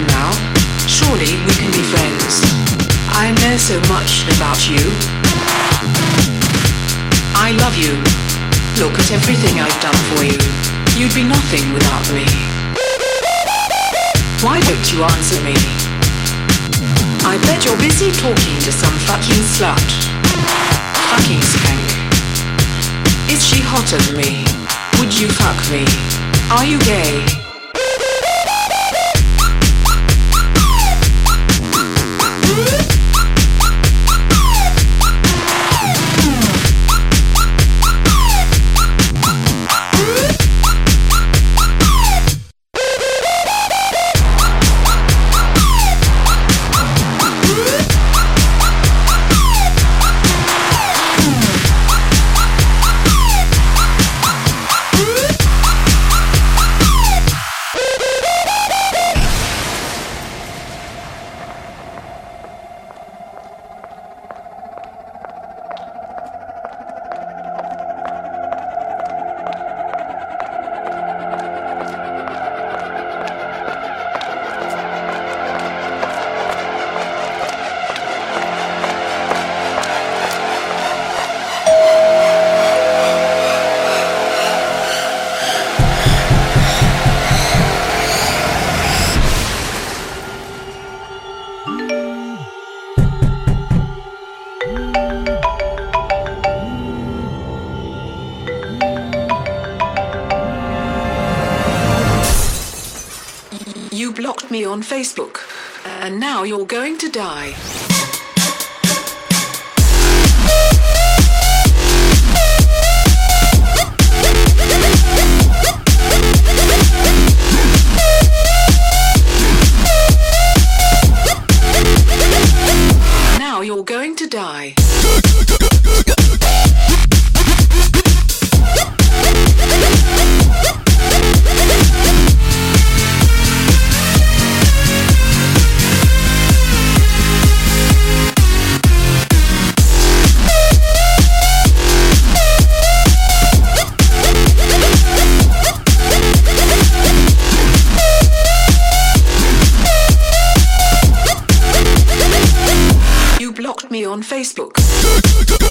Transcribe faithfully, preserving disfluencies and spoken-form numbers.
Come now, surely we can be friends. I know so much about you. I love you. Look at everything I've done for you. You'd be nothing without me. Why don't you answer me? I bet you're busy talking to some fucking slut. Fucking skank. Is she hotter than me? Would you fuck me? Are you gay? You blocked me on Facebook, and now you're going to die. Now you're going to die. You blocked me on Facebook.